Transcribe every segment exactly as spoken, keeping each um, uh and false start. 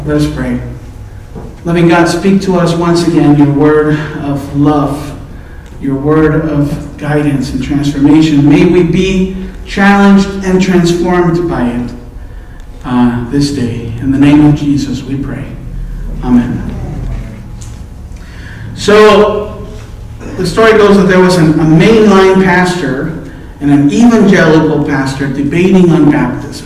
Let us pray. Loving God, speak to us once again your word of love, your word of guidance and transformation. May we be challenged and transformed by it uh, this day. In the name of Jesus, we pray. Amen. So, the story goes that there was an, a mainline pastor and an evangelical pastor debating on baptism.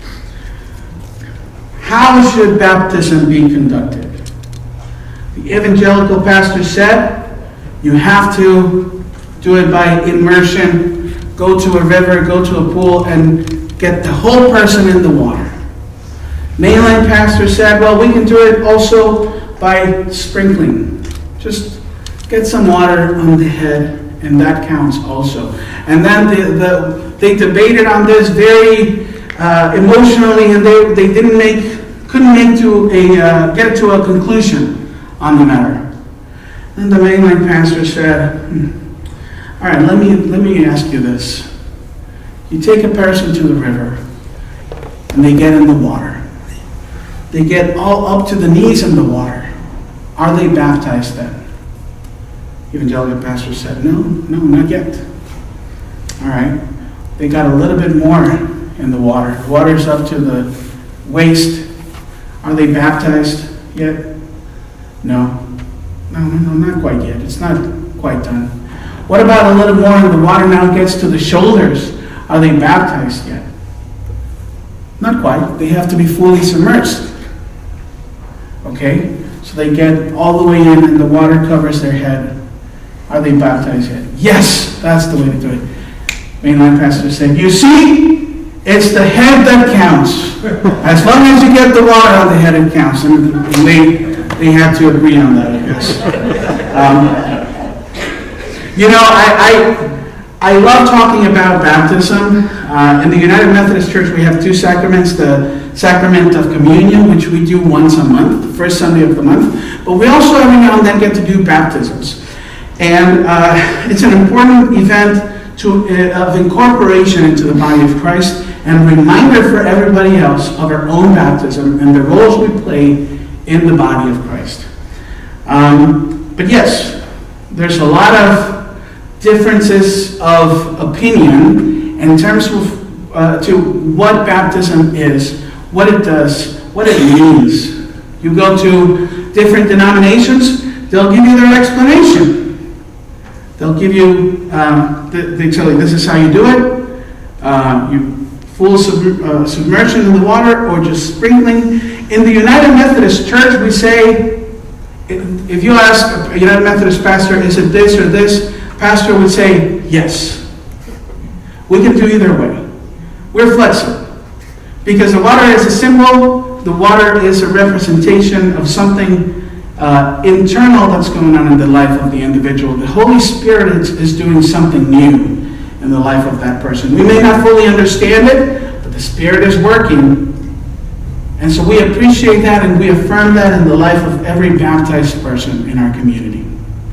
How should baptism be conducted? The evangelical pastor said, you have to do it by immersion, go to a river, go to a pool, and get the whole person in the water. Mainline pastor said, well, we can do it also by sprinkling. Just get some water on the head, and that counts also. And then the, the, they debated on this very uh, emotionally, and they, they didn't make, couldn't make to a uh, get to a conclusion on the matter. Then the mainline pastor said, hmm, all right, let me let me ask you this. You take a person to the river, and they get in the water. They get all up to the knees in the water. Are they baptized then? Evangelical pastor said, no, no, not yet. All right. They got a little bit more in the water. The water's up to the waist. Are they baptized yet? No. No, no, no, not quite yet. It's not quite done. What about a little more and the water now gets to the shoulders? Are they baptized yet? Not quite. They have to be fully submerged. Okay? So they get all the way in and the water covers their head. Are they baptized yet? Yes! That's the way to do it. Mainline pastor said, you see, it's the head that counts. As long as you get the water on the head, it counts. And they, they had to agree on that, I guess. Um, you know, I, I, I love talking about baptism. Uh, in the United Methodist Church, we have two sacraments. The sacrament of communion, which we do once a month, the first Sunday of the month. But we also every now and then get to do baptisms. And uh, it's an important event to, uh, of incorporation into the body of Christ, and a reminder for everybody else of our own baptism and the roles we play in the body of Christ. Um, but yes, there's a lot of differences of opinion in terms of uh, to what baptism is, what it does, what it means. You go to different denominations, they'll give you their explanation. They'll give you, um, they tell you this is how you do it. Uh, you full sub, uh, submersion in the water or just sprinkling. In the United Methodist Church, we say, if you ask a United Methodist pastor, is it this or this? Pastor would say, yes. We can do either way. We're flexible. Because the water is a symbol, the water is a representation of something Uh, internal that's going on in the life of the individual. The Holy Spirit is, is doing something new in the life of that person. We may not fully understand it, but the Spirit is working. And so we appreciate that and we affirm that in the life of every baptized person in our community.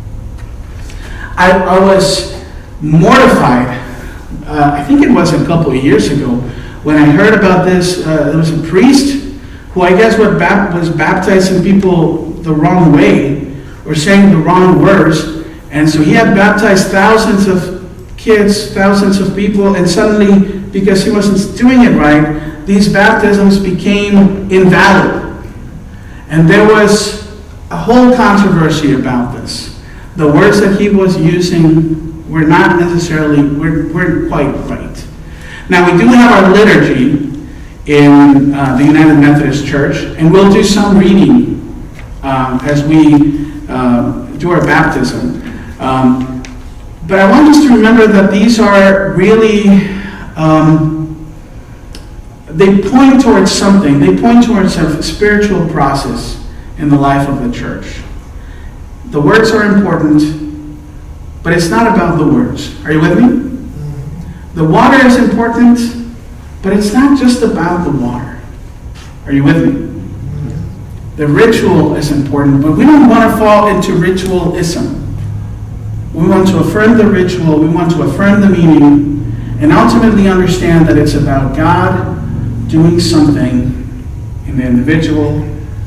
I, I was mortified, uh, I think it was a couple of years ago, when I heard about this. Uh, there was a priest who I guess was baptizing people the wrong way, or saying the wrong words, and so he had baptized thousands of kids, thousands of people, and suddenly, because he wasn't doing it right, these baptisms became invalid. And there was a whole controversy about this. The words that he was using were not necessarily, weren't, weren't quite right. Now we do have our liturgy in uh, the United Methodist Church, and we'll do some reading Um, as we uh, do our baptism. Um, but I want us to remember that these are really, um, they point towards something. They point towards a spiritual process in the life of the church. The words are important, but it's not about the words. Are you with me? The water is important, but it's not just about the water. Are you with me? The ritual is important, but we don't want to fall into ritualism. We want to affirm the ritual, we want to affirm the meaning, and ultimately understand that it's about God doing something in the individual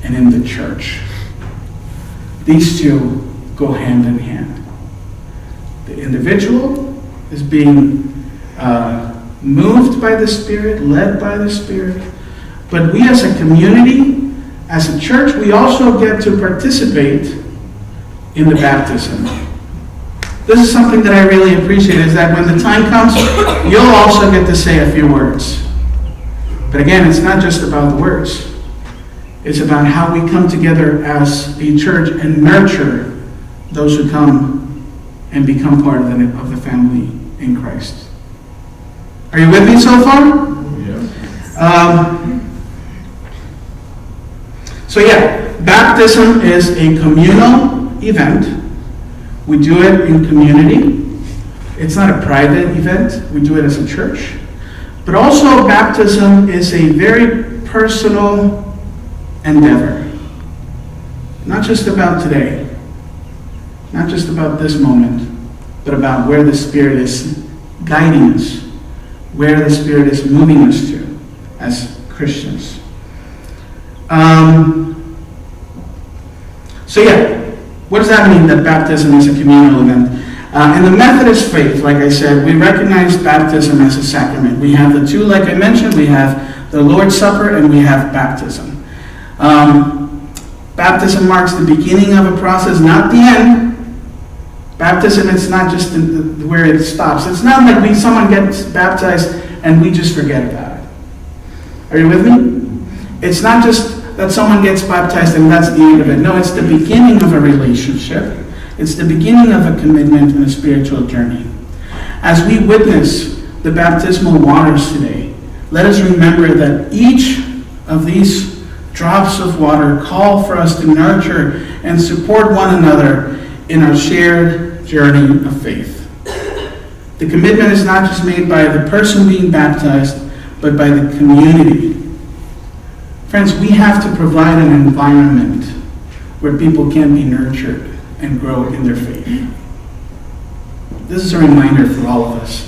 and in the church. These two go hand in hand. The individual is being uh, moved by the Spirit, led by the Spirit, but we as a community, as a church, we also get to participate in the baptism. This is something that I really appreciate, is that when the time comes, you'll also get to say a few words. But again, it's not just about the words. It's about how we come together as a church and nurture those who come and become part of the, of the family in Christ. Are you with me so far? Yes. Um, so yeah, baptism is a communal event. We do it in community. It's not a private event. We do it as a church. But also, baptism is a very personal endeavor. Not just about today. Not just about this moment. But about where the Spirit is guiding us. Where the Spirit is moving us to as Christians. Um, so yeah. What does that mean, that baptism is a communal event? Uh, in the Methodist faith, like I said, we recognize baptism as a sacrament. We have the two, like I mentioned, we have the Lord's Supper and we have baptism. Um, baptism marks the beginning of a process, not the end. Baptism, it's not just the, the, where it stops. It's not like we someone gets baptized and we just forget about it. Are you with me? It's not just that someone gets baptized and that's the end of it. No, it's the beginning of a relationship. It's the beginning of a commitment and a spiritual journey. As we witness the baptismal waters today, let us remember that each of these drops of water call for us to nurture and support one another in our shared journey of faith. The commitment is not just made by the person being baptized, but by the community. Friends, we have to provide an environment where people can be nurtured and grow in their faith. This is a reminder for all of us.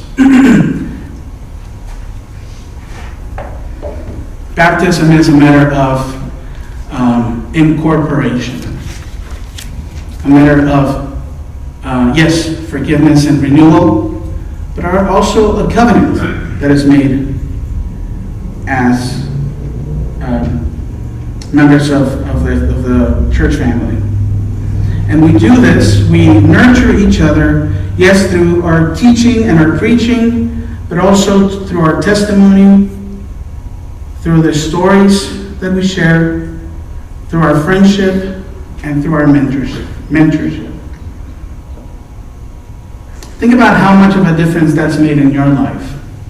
Baptism is a matter of um, incorporation. A matter of, uh, yes, forgiveness and renewal, but are also a covenant that is made as Um, members of, of, the, of the church family. And we do this, we nurture each other, yes, through our teaching and our preaching, but also through our testimony, through the stories that we share, through our friendship, and through our mentorship. mentorship. Think about how much of a difference that's made in your life.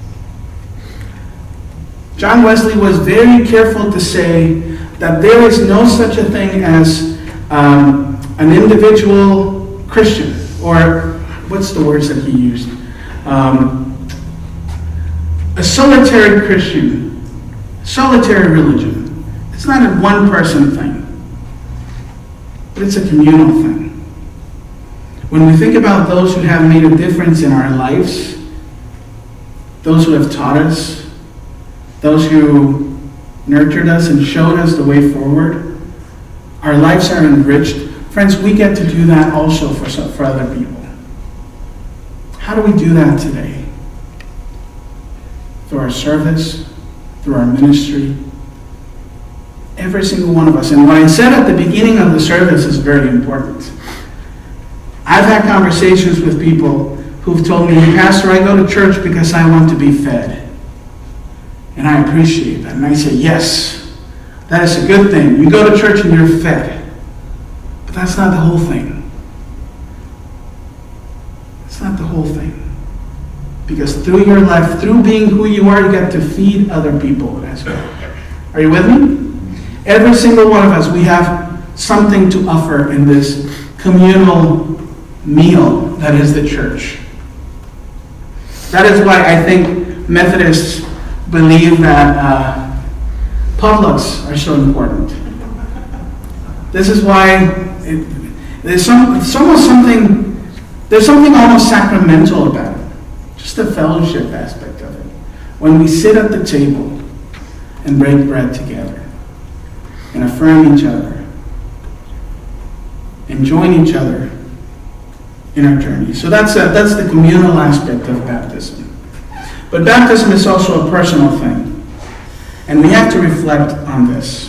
John Wesley was very careful to say that there is no such a thing as um, an individual Christian, or what's the words that he used? Um, a solitary Christian, solitary religion. It's not a one-person thing, but it's a communal thing. When we think about those who have made a difference in our lives, those who have taught us, those who nurtured us and showed us the way forward, our lives are enriched. Friends, we get to do that also for, some, for other people. How do we do that today? Through our service, through our ministry. Every single one of us. And what I said at the beginning of the service is very important. I've had conversations with people who've told me, Pastor, I go to church because I want to be fed. And I appreciate that. And I say, yes, that is a good thing. You go to church and you're fed. But that's not the whole thing. It's not the whole thing. Because through your life, through being who you are, you get to feed other people as well. Are you with me? Every single one of us, we have something to offer in this communal meal that is the church. That is why I think Methodists believe that uh, potlucks are so important. This is why it, there's some, it's almost something, there's something almost sacramental about it. Just the fellowship aspect of it. When we sit at the table and break bread together. and affirm each other and join each other in our journey. So that's a, that's the communal aspect of baptism. But baptism is also a personal thing, and we have to reflect on this.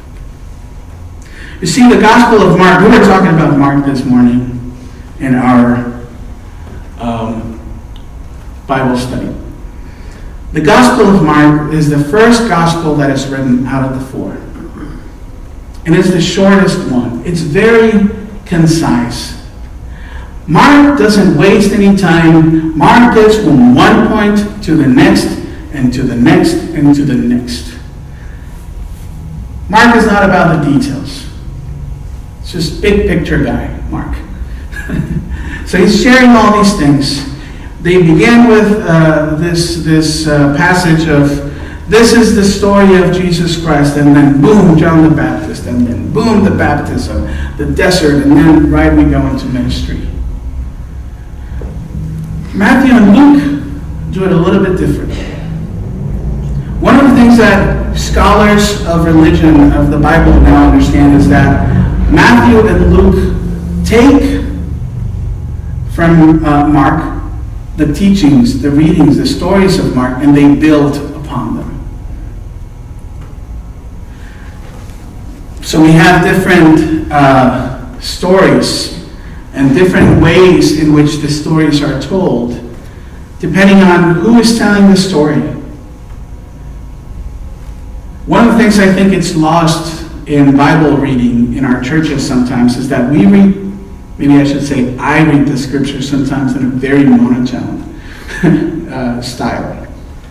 You see, the Gospel of Mark, we were talking about Mark this morning in our um, Bible study. The Gospel of Mark is the first Gospel that is written out of the four. And it's the shortest one. It's very concise. Mark doesn't waste any time. Mark gets from one point to the next, and to the next, and to the next. Mark is not about the details. It's just big picture guy, Mark. So he's sharing all these things. They begin with uh, this, this uh, passage of, this is the story of Jesus Christ, and then boom, John the Baptist, and then boom, the baptism, the desert, and then right we go into ministry. Matthew and Luke do it a little bit different. One of the things that scholars of religion, of the Bible now understand is that Matthew and Luke take from uh, Mark the teachings, the readings, the stories of Mark, and they build upon them. So we have different uh, stories and different ways in which the stories are told, depending on who is telling the story. One of the things I think it's lost in Bible reading in our churches sometimes is that we read, maybe I should say I read the scripture sometimes in a very monotone uh, style.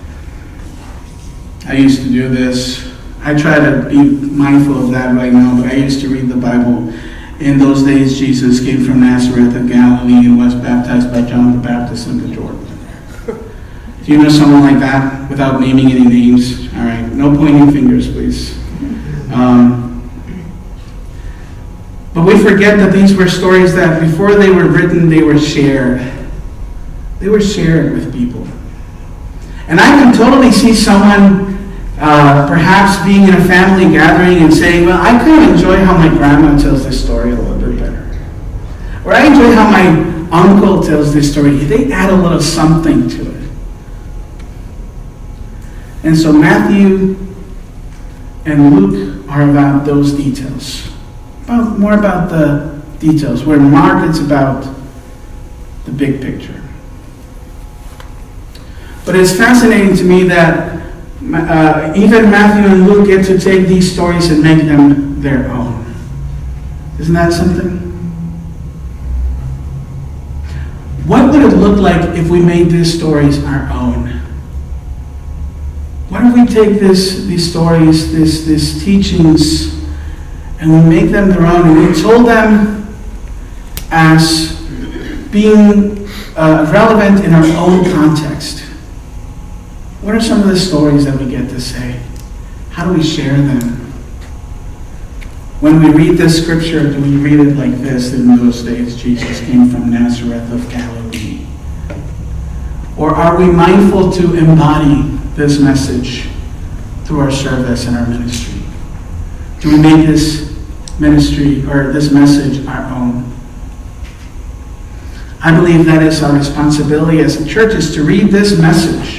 I used to do this. I try to be mindful of that right now, but I used to read the Bible. In those days, Jesus came from Nazareth of Galilee and was baptized by John the Baptist in the Jordan. Do you know someone like that without naming any names? All right, no pointing fingers, please. Um, but we forget that these were stories that before they were written, they were shared. They were shared with people. And I can totally see someone uh, perhaps being in a family gathering and saying, well, I kind of enjoy how my grandma tells this story a little bit better. Or I enjoy how my uncle tells this story. They add a little something to it. And so Matthew and Luke are about those details. About, more about the details, where Mark it's about the big picture. But it's fascinating to me that uh, even Matthew and Luke get to take these stories and make them their own. Isn't that something? What would it look like if we made these stories our own? What if we take this, these stories, this, these teachings, and we make them their own, and we told them as being uh, relevant in our own context? What are some of the stories that we get to say? How do we share them? When we read this scripture, do we read it like this? In those days, Jesus came from Nazareth of Galilee. Or are we mindful to embody this message through our service and our ministry? Do we make this ministry or this message our own? I believe that is our responsibility as a church, is to read this message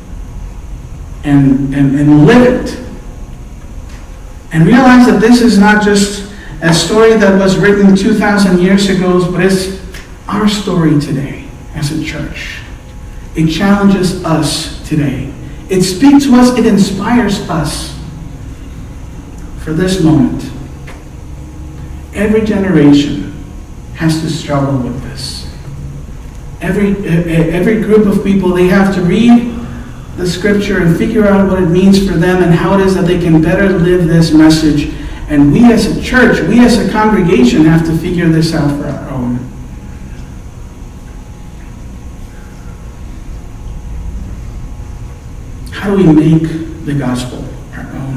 and, and, and live it. And realize that this is not just a story that was written two thousand years ago, but it's our story today as a church. It challenges us today. It speaks to us. It inspires us for this moment. Every generation has to struggle with this. Every, every group of people, they have to read the scripture and figure out what it means for them and how it is that they can better live this message. And we as a church, we as a congregation have to figure this out for our own. How do we make the gospel our own?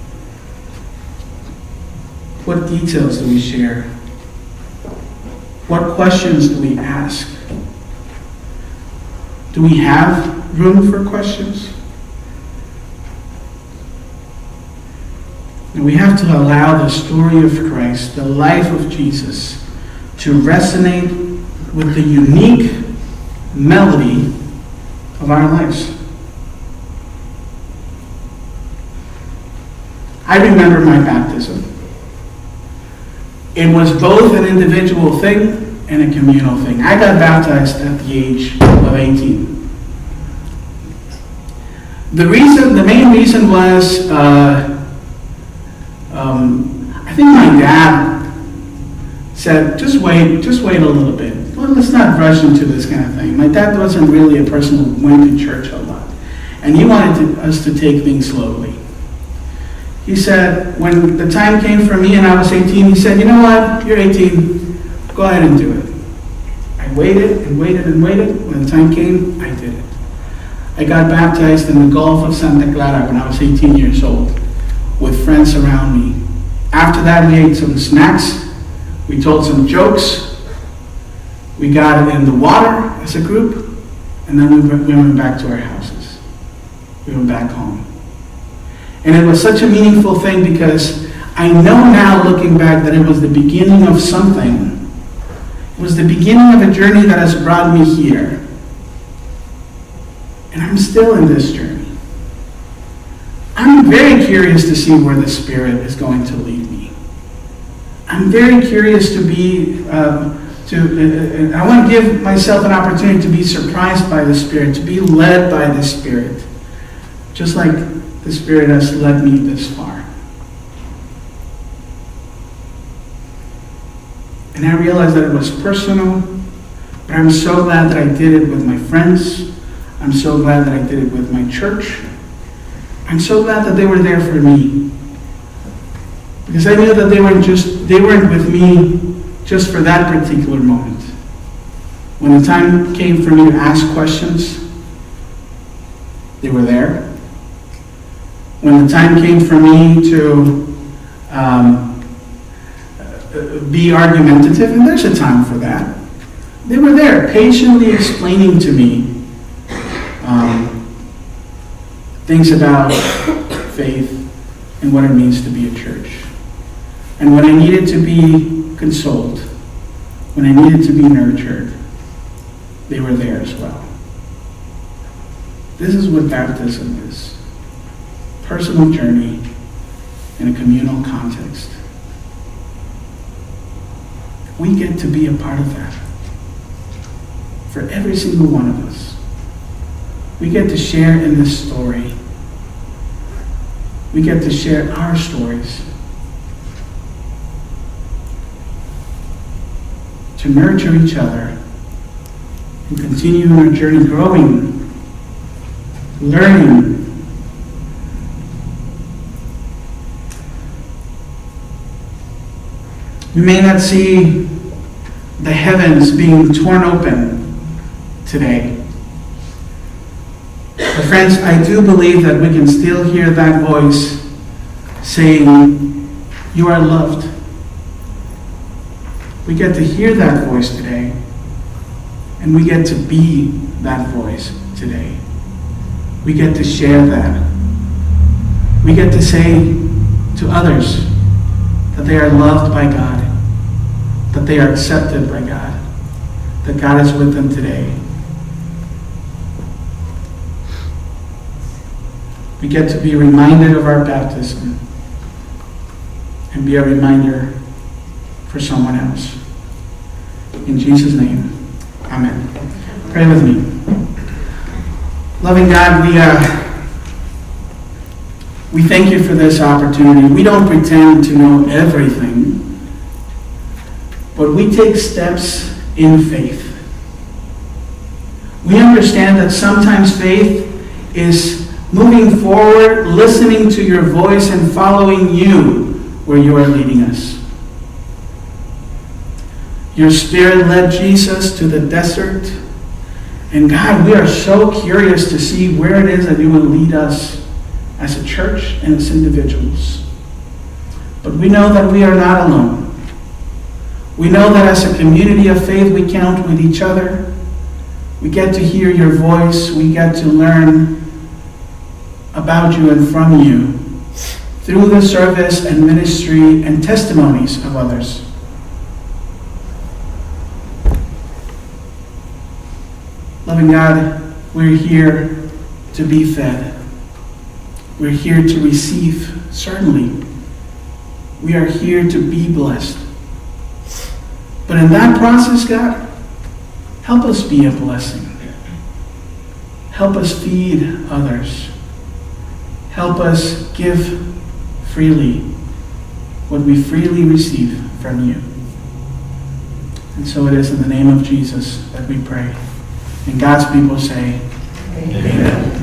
What details do we share? What questions do we ask? Do we have room for questions? No, And we have to allow the story of Christ, the life of Jesus, to resonate with the unique melody of our lives. I remember my baptism. It was both an individual thing and a communal thing. I got baptized at the age of eighteen. The reason, the main reason was, uh, um, I think my dad said, just wait, just wait a little bit. Well, let's not rush into this kind of thing. My dad wasn't really a person who went to church a lot. And he wanted to, us to take things slowly. He said, when the time came for me and I was eighteen, he said, you know what, you're eighteen, go ahead and do it. I waited and waited and waited. When the time came, I did it. I got baptized in the Gulf of Santa Clara when I was eighteen years old with friends around me. After that, we ate some snacks. We told some jokes. We got in the water as a group. And then we went, we went back to our houses. We went back home. And it was such a meaningful thing because I know now, looking back, that it was the beginning of something. It was the beginning of a journey that has brought me here. And I'm still in this journey. I'm very curious to see where the Spirit is going to lead me. I'm very curious to be, uh, to. Uh, I want to give myself an opportunity to be surprised by the Spirit, to be led by the Spirit. Just like the Spirit has led me this far. And I realized that it was personal, but I'm so glad that I did it with my friends. I'm so glad that I did it with my church. I'm so glad that they were there for me. Because I knew that they weren't just they weren't with me just for that particular moment. When the time came for me to ask questions, they were there. When the time came for me to um, be argumentative, and there's a time for that, they were there patiently explaining to me um, things about faith and what it means to be a church. And when I needed to be consoled, when I needed to be nurtured, they were there as well. This is what baptism is. Personal journey in a communal context. We get to be a part of that. For every single one of us. We get to share in this story. We get to share our stories. To nurture each other and continue on our journey growing, learning. We may not see the heavens being torn open today. But friends, I do believe that we can still hear that voice saying, you are loved. We get to hear that voice today. And we get to be that voice today. We get to share that. We get to say to others that they are loved by God, that they are accepted by God, that God is with them today. We get to be reminded of our baptism and be a reminder for someone else. In Jesus' name, amen. Pray with me. Loving God, we uh, we thank you for this opportunity. We don't pretend to know everything, but we take steps in faith. We understand that sometimes faith is moving forward, listening to your voice, and following you where you are leading us. Your Spirit led Jesus to the desert. And God, we are so curious to see where it is that you will lead us as a church and as individuals. But we know that we are not alone. We know that as a community of faith, we count with each other. We get to hear your voice. We get to learn about you and from you through the service and ministry and testimonies of others. Loving God, we're here to be fed. We're here to receive, certainly. We are here to be blessed. But in that process, God, help us be a blessing. Help us feed others. Help us give freely what we freely receive from you. And so it is in the name of Jesus that we pray. And God's people say, Amen. Amen.